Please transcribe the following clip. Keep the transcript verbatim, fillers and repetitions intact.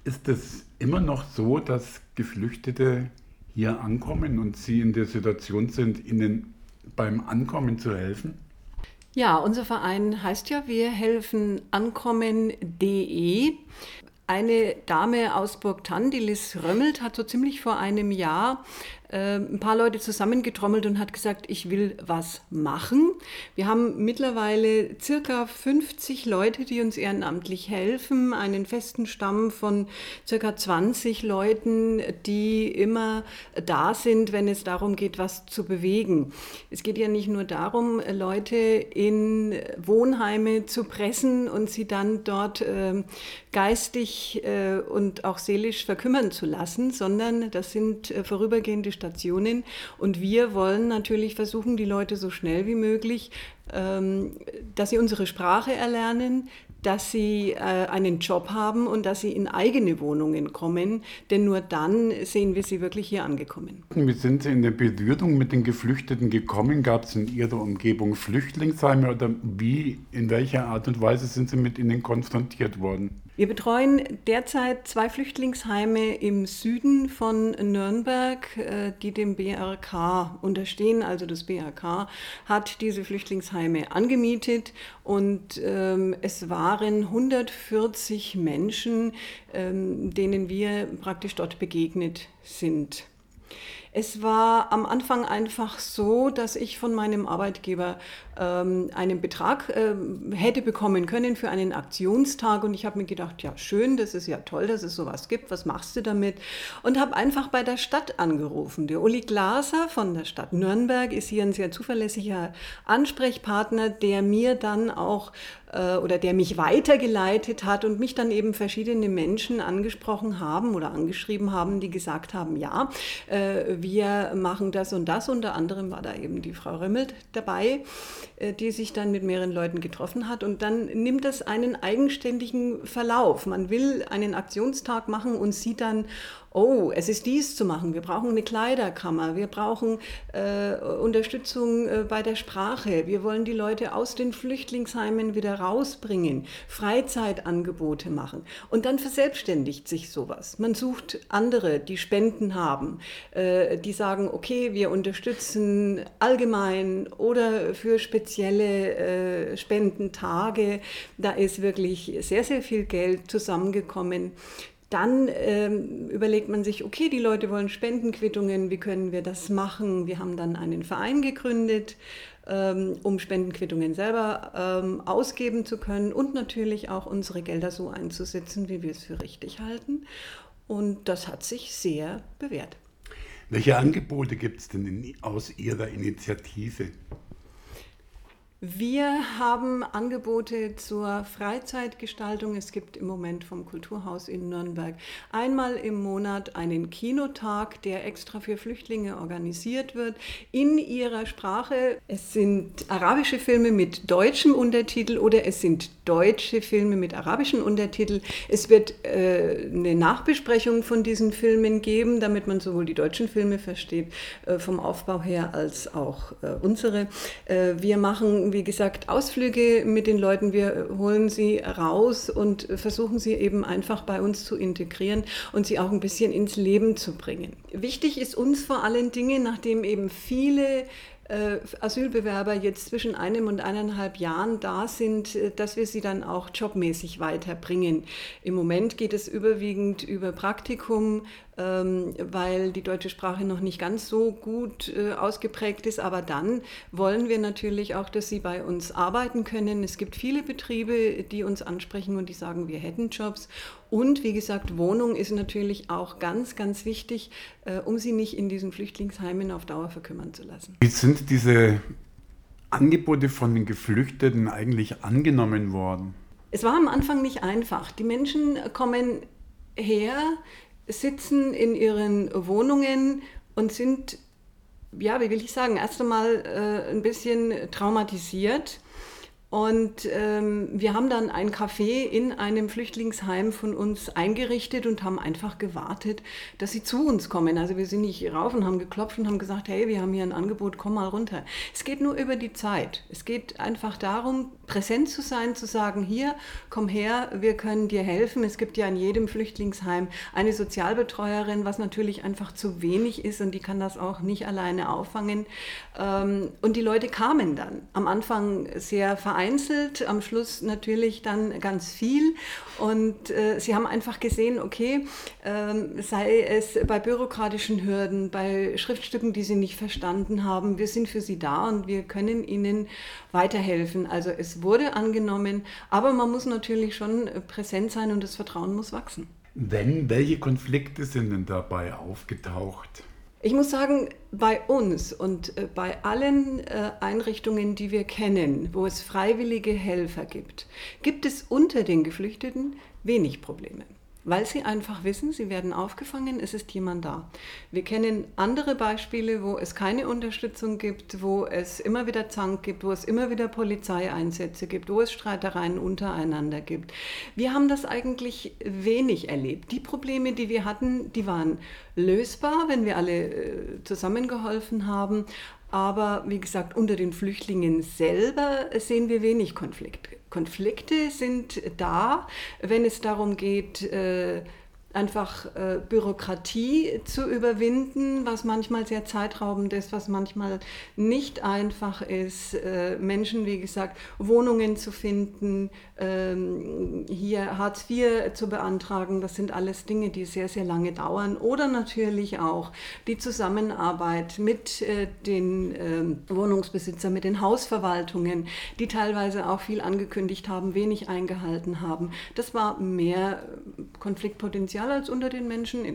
Ist es immer noch so, dass Geflüchtete hier ankommen und Sie in der Situation sind, ihnen beim Ankommen zu helfen? Ja, unser Verein heißt ja Wir helfen ankommen punkt de. Eine Dame aus Burgthann, die Liz Römmelt, hat so ziemlich vor einem Jahr äh, ein paar Leute zusammengetrommelt und hat gesagt, ich will was machen. Wir haben mittlerweile circa fünfzig Leute, die uns ehrenamtlich helfen, einen festen Stamm von circa zwanzig Leuten, die immer da sind, wenn es darum geht, was zu bewegen. Es geht ja nicht nur darum, Leute in Wohnheime zu pressen und sie dann dort äh, geistig äh, und auch seelisch verkümmern zu lassen, sondern das sind äh, vorübergehende Stationen und wir wollen natürlich versuchen, die Leute so schnell wie möglich, ähm, dass sie unsere Sprache erlernen, dass sie äh, einen Job haben und dass sie in eigene Wohnungen kommen, denn nur dann sehen wir sie wirklich hier angekommen. Wie sind Sie in der Berührung mit den Geflüchteten gekommen? Gab es in Ihrer Umgebung Flüchtlingsheime oder wie, in welcher Art und Weise sind Sie mit ihnen konfrontiert worden? Wir betreuen derzeit zwei Flüchtlingsheime im Süden von Nürnberg, die dem B R K unterstehen. Also das B R K hat diese Flüchtlingsheime angemietet und ähm, es waren hundertvierzig Menschen, ähm, denen wir praktisch dort begegnet sind. Es war am Anfang einfach so, dass ich von meinem Arbeitgeber ähm, einen Betrag äh, hätte bekommen können für einen Aktionstag und ich habe mir gedacht, ja schön, das ist ja toll, dass es sowas gibt, was machst du damit? Und habe einfach bei der Stadt angerufen. Der Uli Glaser von der Stadt Nürnberg ist hier ein sehr zuverlässiger Ansprechpartner, der mir dann auch äh, oder der mich weitergeleitet hat und mich dann eben verschiedene Menschen angesprochen haben oder angeschrieben haben, die gesagt haben, ja, äh, wir machen das und das. Unter anderem war da eben die Frau Römmelt dabei, die sich dann mit mehreren Leuten getroffen hat. Und dann nimmt das einen eigenständigen Verlauf. Man will einen Aktionstag machen und sieht dann, oh, es ist dies zu machen. Wir brauchen eine Kleiderkammer. Wir brauchen äh, Unterstützung äh, bei der Sprache. Wir wollen die Leute aus den Flüchtlingsheimen wieder rausbringen, Freizeitangebote machen. Und dann verselbstständigt sich sowas. Man sucht andere, die Spenden haben, äh, die sagen, okay, wir unterstützen allgemein oder für spezielle äh, Spendentage. Da ist wirklich sehr, sehr viel Geld zusammengekommen. Dann ähm, überlegt man sich, okay, die Leute wollen Spendenquittungen, wie können wir das machen? Wir haben dann einen Verein gegründet, ähm, um Spendenquittungen selber ähm, ausgeben zu können und natürlich auch unsere Gelder so einzusetzen, wie wir es für richtig halten. Und das hat sich sehr bewährt. Welche Angebote gibt es denn in, aus Ihrer Initiative? Wir haben Angebote zur Freizeitgestaltung. Es gibt im Moment vom Kulturhaus in Nürnberg einmal im Monat einen Kinotag, der extra für Flüchtlinge organisiert wird, in ihrer Sprache. Es sind arabische Filme mit deutschem Untertitel oder es sind deutsche Filme mit arabischen Untertitel. Es wird äh, eine Nachbesprechung von diesen Filmen geben, damit man sowohl die deutschen Filme versteht, äh, vom Aufbau her, als auch äh, unsere. Äh, wir machen wie gesagt, Ausflüge mit den Leuten. Wir holen sie raus und versuchen sie eben einfach bei uns zu integrieren und sie auch ein bisschen ins Leben zu bringen. Wichtig ist uns vor allen Dingen, nachdem eben viele äh, Asylbewerber jetzt zwischen einem und eineinhalb Jahren da sind, dass wir sie dann auch jobmäßig weiterbringen. Im Moment geht es überwiegend über Praktikum, ähm, weil die deutsche Sprache noch nicht ganz so gut äh, ausgeprägt ist. Aber dann wollen wir natürlich auch, dass sie bei uns arbeiten können. Es gibt viele Betriebe, die uns ansprechen und die sagen, wir hätten Jobs. Und wie gesagt, Wohnung ist natürlich auch ganz, ganz wichtig, äh, um sie nicht in diesen Flüchtlingsheimen auf Dauer verkümmern zu lassen. Wie sind diese Angebote von den Geflüchteten eigentlich angenommen worden? Es war am Anfang nicht einfach. Die Menschen kommen her, sitzen in ihren Wohnungen und sind, ja, wie will ich sagen, erst einmal äh, ein bisschen traumatisiert. Und ähm, wir haben dann ein Café in einem Flüchtlingsheim von uns eingerichtet und haben einfach gewartet, dass sie zu uns kommen. Also wir sind nicht rauf und haben geklopft und haben gesagt, hey, wir haben hier ein Angebot, komm mal runter. Es geht nur über die Zeit. Es geht einfach darum, präsent zu sein, zu sagen, hier, komm her, wir können dir helfen. Es gibt ja in jedem Flüchtlingsheim eine Sozialbetreuerin, was natürlich einfach zu wenig ist und die kann das auch nicht alleine auffangen. Und die Leute kamen dann. Am Anfang sehr vereinzelt, am Schluss natürlich dann ganz viel. Und sie haben einfach gesehen, okay, sei es bei bürokratischen Hürden, bei Schriftstücken, die sie nicht verstanden haben, wir sind für sie da und wir können ihnen weiterhelfen. Also es wurde angenommen, aber man muss natürlich schon präsent sein und das Vertrauen muss wachsen. Wenn, welche Konflikte sind denn dabei aufgetaucht? Ich muss sagen, bei uns und bei allen Einrichtungen, die wir kennen, wo es freiwillige Helfer gibt, gibt es unter den Geflüchteten wenig Probleme. Weil sie einfach wissen, sie werden aufgefangen, es ist jemand da. Wir kennen andere Beispiele, wo es keine Unterstützung gibt, wo es immer wieder Zank gibt, wo es immer wieder Polizeieinsätze gibt, wo es Streitereien untereinander gibt. Wir haben das eigentlich wenig erlebt. Die Probleme, die wir hatten, die waren lösbar, wenn wir alle zusammengeholfen haben. Aber wie gesagt, unter den Flüchtlingen selber sehen wir wenig Konflikte. Konflikte sind da, wenn es darum geht, äh, einfach äh, Bürokratie zu überwinden, was manchmal sehr zeitraubend ist, was manchmal nicht einfach ist, äh, Menschen, wie gesagt, Wohnungen zu finden, ähm, hier Hartz vier zu beantragen, das sind alles Dinge, die sehr, sehr lange dauern. Oder natürlich auch die Zusammenarbeit mit äh, den äh, Wohnungsbesitzern, mit den Hausverwaltungen, die teilweise auch viel angekündigt haben, wenig eingehalten haben. Das war mehr Konfliktpotenzial als unter den Menschen.